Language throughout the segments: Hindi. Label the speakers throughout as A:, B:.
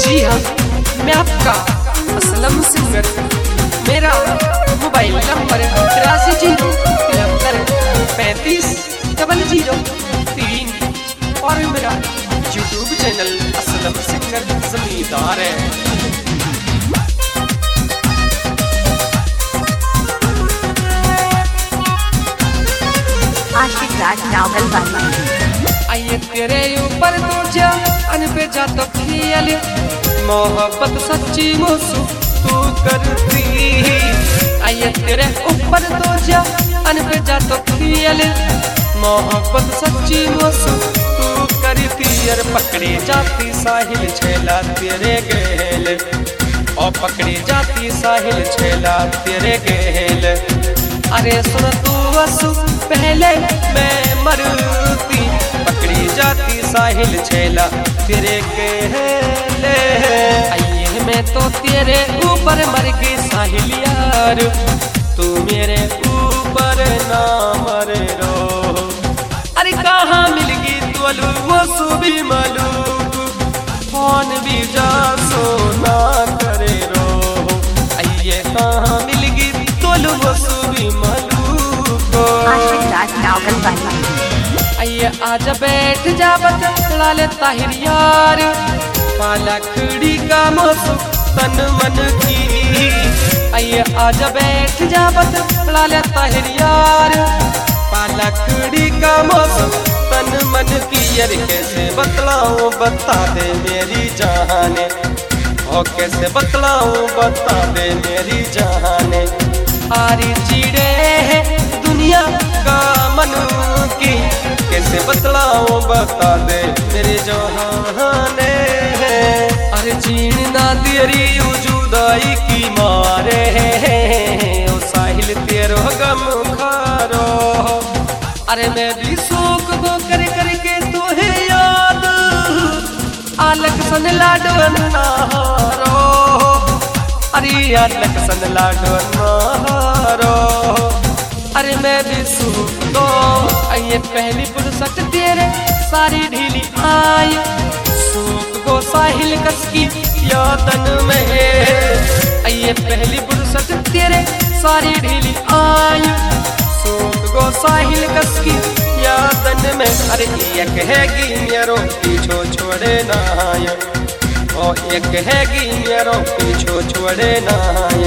A: जी हाँ, मैं आपका असलम सिंगर। मेरा मोबाइल नंबर 8303530003 और मेरा यूट्यूब चैनल असलम सिंगर जमींदार है।
B: आशिक राज नावल वाला
A: आइए तेरे ऊपर तो जान पे जा तो खेल, मोहब्बत सच्ची मुझसे तू करती। आइए तेरे ऊपर तो जान पे जा तो खेल, मोहब्बत सच्ची मुझसे तू करती। यार पकड़ी जाती साहिल छेला तेरे गेल, और पकड़ी जाती साहिल छेला तेरे गेल। अरे सुन तू वसु पहले मैं मरती, पकड़ी जाती साहिल छेला तेरे गेले। आइए मैं तो तेरे ऊपर मर गई साहिल यार, तू मेरे ऊपर ना मरे रो। अरे कहाँ मिल गई तोलू वसु भी मलूक, फोन भी जा सोना करे रो। आइए कहाँ मिल गई तोलू वसु भी मलूक।
B: आशिक राज नावल वाला
A: आइए आजा बैठ जा बतला ले ताहिर यार, पालखड़ी का मौसम तन मन की। आइए आजा बैठ जा बतला ले ताहिर यार, पालखड़ी का मौसम तन मन की। यार कैसे बतलाऊं बता दे मेरी जाने, ओ कैसे बतलाऊं बता दे मेरी जाने। आरी चिड़े है दुनिया का मन की, कैसे बतलाऊं बता दे मेरे जहाने। अरे जीण ना तेरी जुदाई की मारे, ओ साहिल तेरो गम खारो। अरे मैं भी शोक को कर करके तुहे याद, आलक सन लाडवन नारो। अरे आलक सन लाडवन नारो। अरे मैं भी सूख दो आइए पहली फुर्सत तेरे सारी ढीली आई, सूख गो साहिल कस की यादन में। आइए पहली फुर्सत तेरे सारी ढीली आई, सूख गो साहिल कस की यादन में। अरे ये कहेगी मेरो पीछो छोड़े ना, ओ ये कहेगी मेरो पीछो छोड़े ना।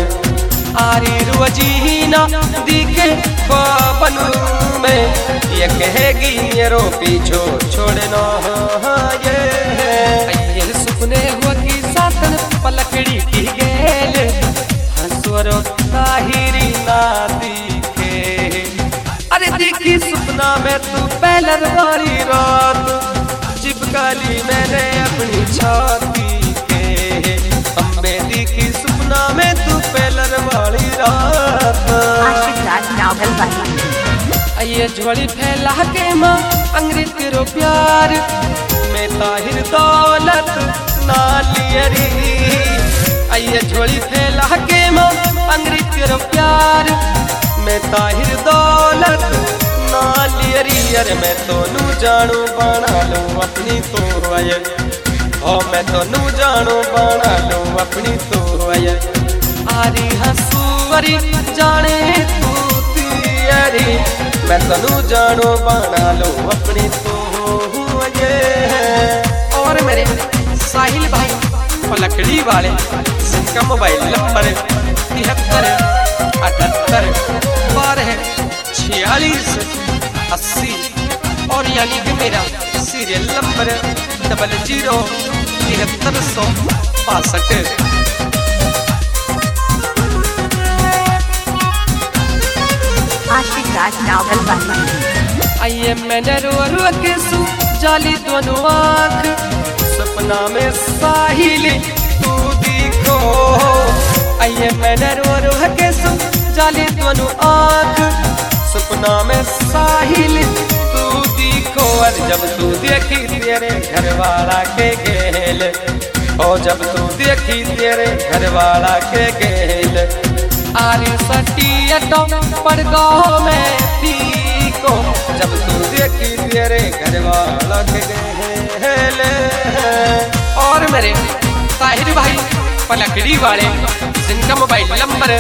A: आरी रुजीना दिखे बाबनू में, ये कहेगी मेरो पीछो छोड़ना। ये सुपने हुआ की सातन पलकड़ी की गेल, हंसवरो ताहिरी ना दिखे। अरे देखी सपना में तू पहलर वाली रात, चिपका ली मैंने अपनी छाती के। अम्बे देखी सपना में तू पहलर वाली रात।
B: आशिक राज नावल वाला
A: आइए झोली फैला के माँ अंग्रेज तेरो प्यार, मैं ताहिर दौलत नालियरी। आइए झोली फैला के माँ अंग्रेज तेरो प्यार, मैं ताहिर दौलत नालियरी। अरे मैं तो नू जानू बना लूं अपनी तो आय, ओ मैं तो नू जानू बना लूं अपनी तो आय। आरी हंसूवरी जाने तू तियरी, मैं तनू जानू बना लूं अपनी तो ये। और मेरे साहिल भाई पलकड़ी वाले जिनका मोबाइल नंबर 7378124680, और यानी कि मेरा सीरियल नंबर 007365।
B: आशिक राज नावल वाला
A: आइए मैंने रो रो के सू जाली दोनों आँख, सपना में साहिल तू दिखो। आइए मैंने रो रो के सू जाली दोनों आँख, सपना में साहिल तू दिखो। और जब तू देखी तेरे घर वाला के गेल, और जब तू देखी तेरे घर वाला के गेल। आरी सटियटो पर गाँव में थी को, जब तू देखी तेरे घर वाला के गेल। और मेरे ताहिर भाई पलकड़ी वाले, जिनका मोबाइल नंबर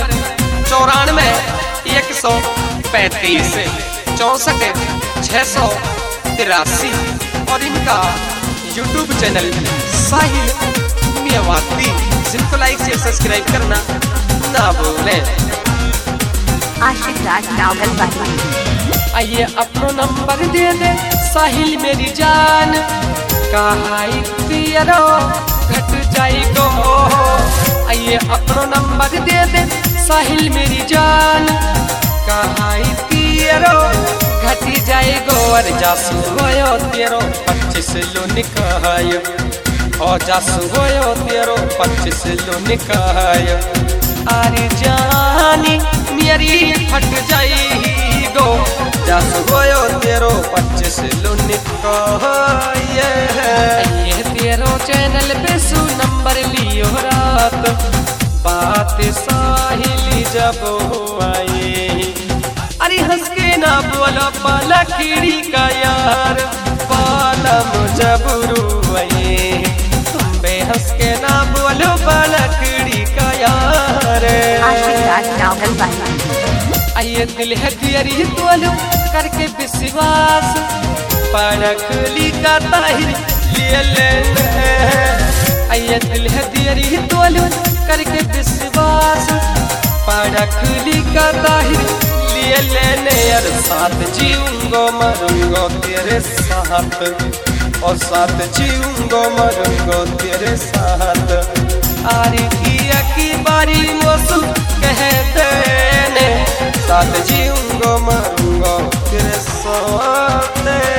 A: 94 135 64 683 और इनका यूट्यूब चैनल साहिल मियावाती, जिनको लाइक से सब्सक्राइब करना ना भूलें।
B: आशिक राज नावल वाली।
A: आइए अपनो नंबर दे दे साहिल मेरी जान, कहाँ तेरो घट जाएगो। आइए अपनो नंबर दे दे साहिल मेरी जान, कहाँ तेरो घट जाएगो। और जासू होयो तेरो 25 लो निकायो, और जासू होयो तेरो 25 लो निकायो। अरे जानी मेरी फट जाएगो, जासू होयो तेरो 25 लो निकायो। ये तेरो चैनल पे सु नंबर लियो रात, बात साहिल जब आए। अरे हंस के ना बोलो पलकड़ी का यार, पालम जब रुआए। तुम बेहंस के ना बोलो पलकड़ी का यार।
B: आशिक राज नावल वाली।
A: आइए दिल है तेरी तोलो करके विश्वास, पलकड़ी का ताहिर ले ले। आइए दिल है तेरी तोलो करके विश्वास, पलकड़ी का ताहिर ले लेने। यार साथ जीऊंगो मरूंगो तेरे साथ, और साथ जीऊंगो मरूंगो तेरे साथ। आरी की बारी मोसू कहते ने, साथ जीऊंगो मरूंगो तेरे साथ।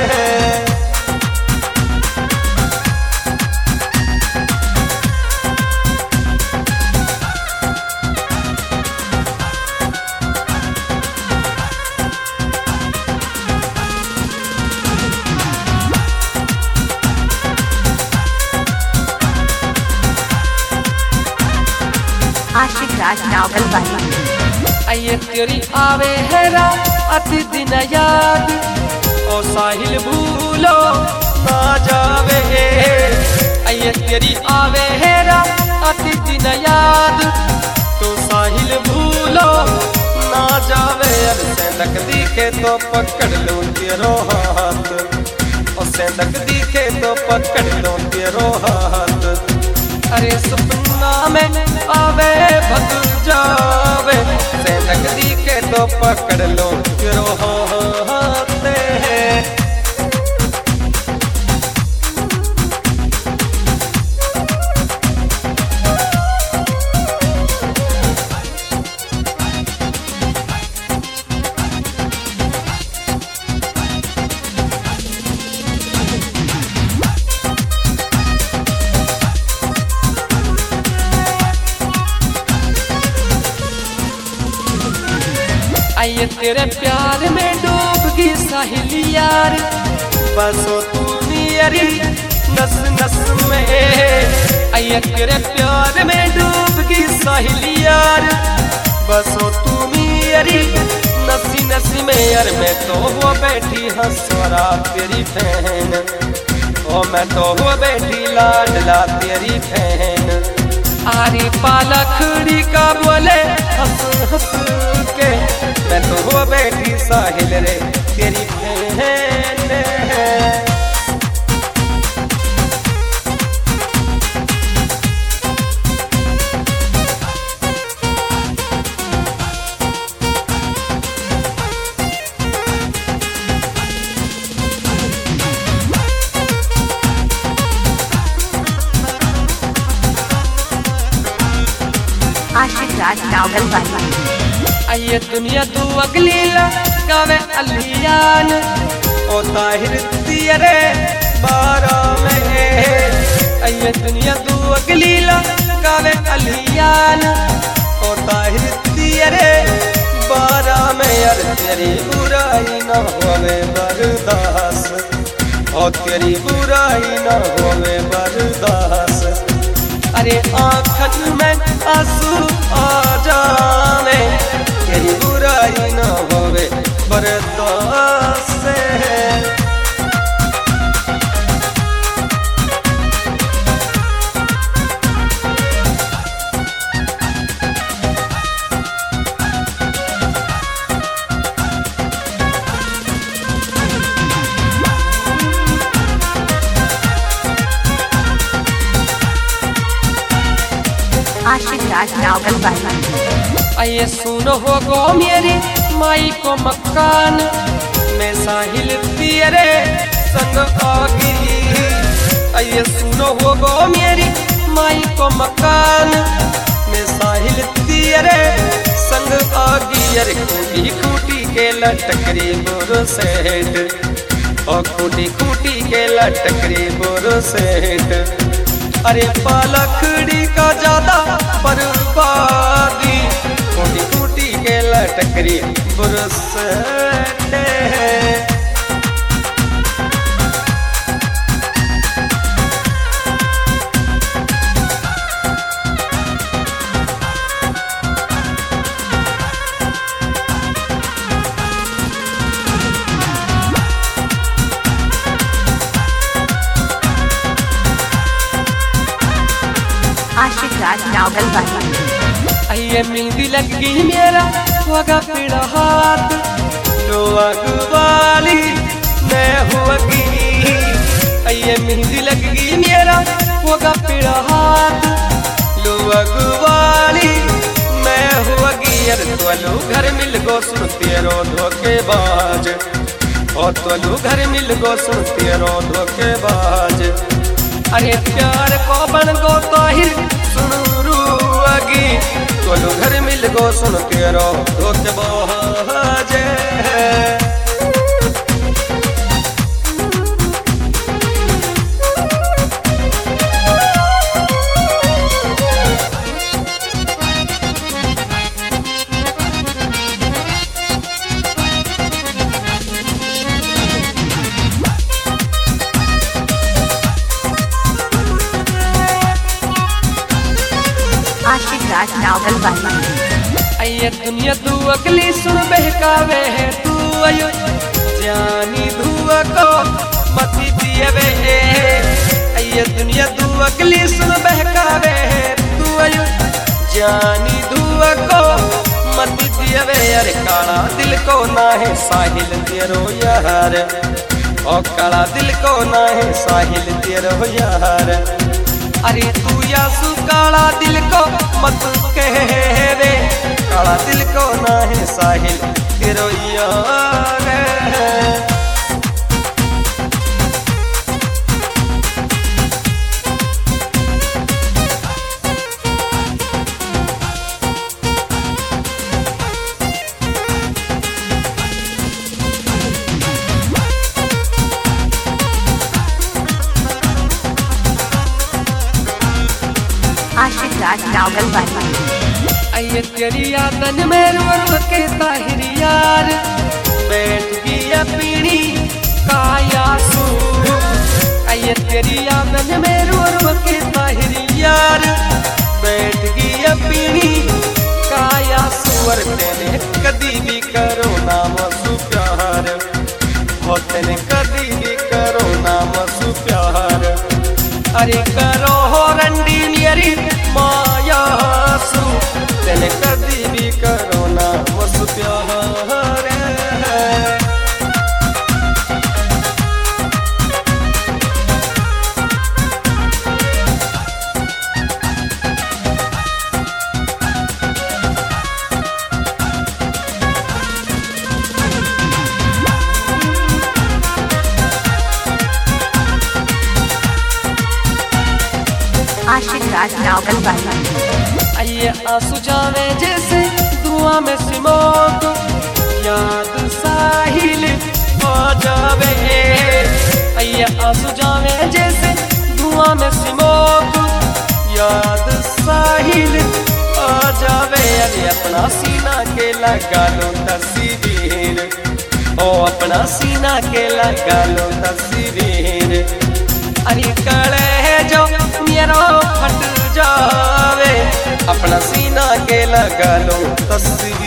B: आशिक राज नावल वाली।
A: आइए तेरी आवे हैरा अति दिन याद, ओ साहिल भूलो ना जावे। आइए तेरी आवे हैरा अति दिन याद, तो साहिल भूलो ना जावे। अब सेंधक दिखे तो पकड़ लो तेरो हाथ, और सेंधक दिखे तो पकड़ लो तेरो हाथ। अरे सपना में आवे भग जावे, सेंधक दिखे तो पकड़ लो तेरो हाथ। आइए तेरे प्यार में डूब गई साहिल यार, बसो तू मेरी नस नस में। आइए तेरे प्यार में डूब गई साहिल यार, बसो तू मेरी नसी नसी में। यार मैं तो वो बैठी हंसरा तेरी बहन, ओ मैं तो वो बैठी लाडला तेरी बहन। आरी पलकड़ी का बोले हंस हंस के, मैं तो वो बैठी साहिल रे तेरी बहन।
B: आशिक राज नावल वाली।
A: आइए दुनिया तू अगली लगावे अलियान, ओ ताहिर तेरे 12 में। आइए दुनिया तू अगली लगावे अलियान, ओ ताहिर तेरे 12 में। यार तेरी बुराई न होवे बर्दाश्त, ओ तेरी बुराई न होवे बर्दाश्त। अरे आँखन में आंसू आ जावे, तेरी बुराई न होवे बर्दाश्त।
B: राज नावल वाली।
A: आइए सुनो हो गो मेरी माई को मकान में साहिल तेरे संग आगी। आइए सुनो हो गो मेरी माई को मकान में साहिल तेरे संग आगी। अरे खूटी खूटी के लटकरी बुर सेठ और खूटी खूटी के लटकरी बुर सेठ। अरे पालखड़ी का ज्यादा बर्बादी खूटी खूटी के लटकरी बुर सेठ।
B: आशिक राज नावल वाली।
A: आइए मेहंदी लगी मेरा होगा पीड़ा हाथ लोआ वाली मैं हुआगी। आइए मेहंदी लगी मेरा होगा पीड़ा हाथ लोआ वाली मैं हुआगी। अरे तो घर मिल गो सुन तेरो धोखेबाज और तो घर मिल गो सुन तेरो धोखेबाज। अरे प्यार को बन गो ताहिर सुनू अगी तो घर मिल गो सुन तेरो धोखेबाज।
B: आशिक राज नावल वाली।
A: आइए दुनिया तू अगली सुन बहकावे है तू आयो जानी धुआ को मती दिएवे। आइए दुनिया तू अगली सुन बहकावे है तू आयो जानी धुआ को मती दिएवे। अरे काला दिल को ना है साहिल तेरो यार और काला दिल को ना है साहिल तेरो यार। अरे तू यासु काला दिल को मत कहवे काला दिल को ना है साहिल तेरो यार।
B: आशिक राज नावल वाली।
A: आइए तेरी यादन में रो रो के ताहिर यार बैठ गया पीड़ी काया सू। आइए तेरी यादन में रो रो के ताहिर यार बैठ गया पीड़ी काया सुअर। तेने कदी भी करो नाम सु प्यार हो तेने कदी भी करो नाम सु प्यार। अरे करो हो रंडी मेरी माया सु तेने कदी भी करो ना मस प्यार।
B: आशिक राज नावल वाली।
A: आइए आंसू जावे जैसे धुआं में सिमोक याद साहिल हो जावे। आइए आंसू जावे जैसे धुआं में सिमोक याद साहिल हो जावे। अरे अपना सीना के लगा लो तस्वीर ओ अपना सीना के लगा लो तस्वीर। अरे कड़े है जो मेरा फट जावे अपना सीना के लगा लो तस्वीर।